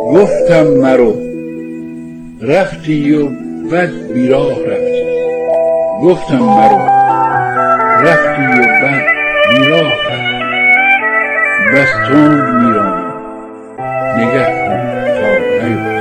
گفتم مرو رفتی و بد بیراه رفتی. گفتم مرو رفتی و بد بیراه رفتی. بس تند میرانم نگه کن تا نیفتی.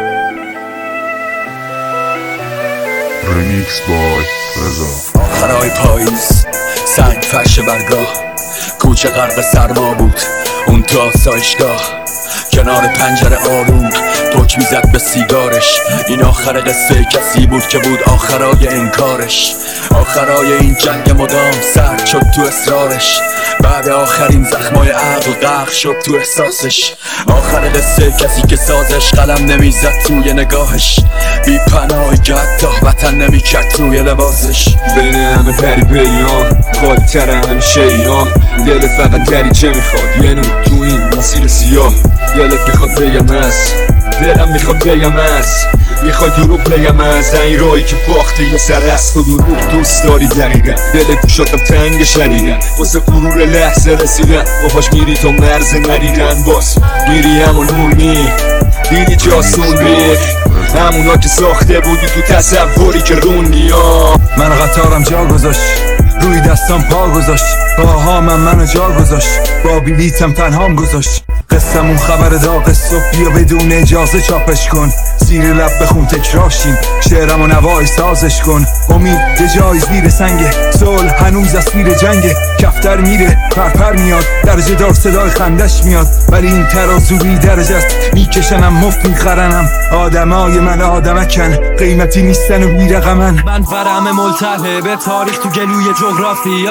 رمیکس بای رضا. آخرای پاییز سنگ فرش برگاه، کوچه غرق سرما بود اون تو آسایشگاه. کنار پنجره آروم دک میزد به سیگارش. این آخر قصه کسی بود که بود آخرای انکارش. آخرای این جنگ مدام سرد شد تو اصرارش. بعد آخرین زخمای عقل غرق شد تو احساسش. آخر قصه کسی که سازش قلم نمیزد توی نگاهش. بی پناه گدا وطن نمیکرد توی لباسش. بین همه پری پیان خالی تر همیشه ایران. دلت فقط دریچه میخواد یه نور تو این مسیر سیاه. دلت میخواد بگم از دلم میخواد بگم از میخواد دروغ بگم از این راهی که باخته یه سر است و دروغ دوست داری دقیقا. دلت شدم تنگ شدیدن واسه غرور لحظه رسیدن. باهاش میری تا مرز ندیدن باز میری همون نورمی دیدی جاسون ریخ همونا که ساخته بودی تو تصوری که رون نیا. من قطارم جا گذاشت روی دستم پا گذاشت. باها منو جا گذاشت با بلیتم تنهام گذاشت. قصم اون خبر داغ صبح بیا بدون اجازه چاپش کن. زیر لب بخون تکراشیم شعرم و نوای سازش کن. امید یه جای زیر سنگه صلح هنوز اسیر جنگه. کفتر میره پرپر میاد درجه دار صدای خندش میاد. ولی این ترازو بی درجه است میکشنم مفت میخرنم. آدمای من آدمکن قیمتی نیستن و بی رقمن. من فرم ملتهه به تاریخ تو گلوی جغرافیا.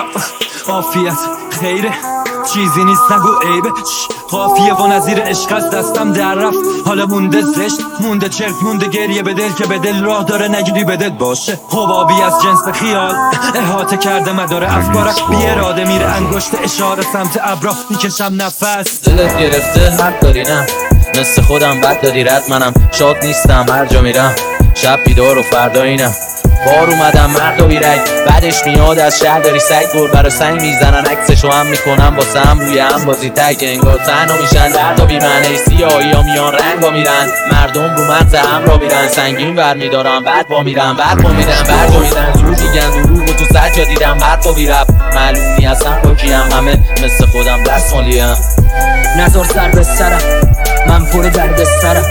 عافیت خیره چیزی نیست نگو عیبه. قافیه و نظیر عشق از دستم در رفت. حالا مونده زشت مونده چرت مونده گریه به دل که به دل راه داره نگیری به دل باشه. حبابی از جنس خیال احاطه کرده مدار افکارک. بی اراده میره انگشت اشاره سمت ابرا میکشم نفس. دلت گرفته حق داری نه مثل خودم بد داری رد منم شاد نیستم هر جا میرم. شب بیدار و فردا اینم بار اومدم مرد و بیرک. بعدش میاد از شهر داری سگ بر برا سنگ میزنن عکسشو هم میکنم واسه هم روی هم بازی تک. انگار تنها میشن درد و بیمعنی سیاهی ها میان رنگ ها میرن. مردم رو مغز هم را میرن سنگین ور میدارم بعد با میرن بعد با میدن بعد با میدن. جور میگن دروغ و تو سجا دیدم بعد با بیرب معلومی اصلا با کیم. همه مثل خودم دست مالیم. نظر سر به سرم من پر درد سرم.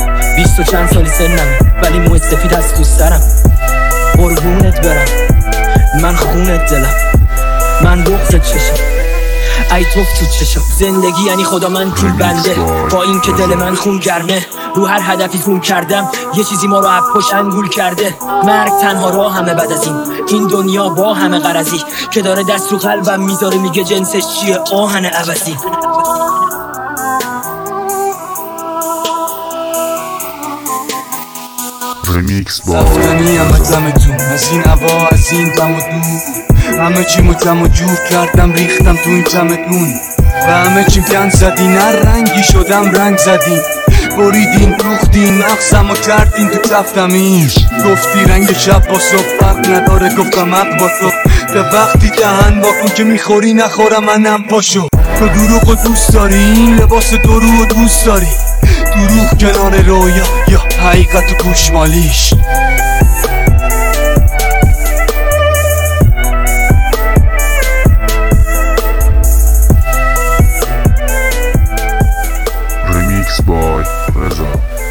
20 و چند سالی سنم ولی موی سفید از تو سرم. قربونت برم من خونت دلم من بغضت چشم ای توف تو چشم. زندگی یعنی خدا من طول بنده با این که دل من خون گرمه. رو هر هدفی خون کردم یه چیزی ما رو پشت انگول کرده. مرگ تنها راه همه بعد از این دنیا با همه غرضی که داره دست رو قلبم میذاره میگه جنسش چیه آهن عوضی. رمیکس بای رفتنی همه دمتون از این هوا از این دم و دور. همه چی متم و جور کردم ریختم تو این چمدون. و همه چیم کن زدین هر رنگی شدم رنگ زدین. بریدین روختین مغزم و کردین تو تفتمیش. گفتی رنگ شب با صبح فرق نداره گفتم حق با تو. به وقتی دهن واکن که میخوری نخورم منم پاشو. تو دروغ و دوست داری این لباس درو و دوست داری. دروغ کنار رویا یا حقیقت و گوشمالیش. رمیکس بای رضا.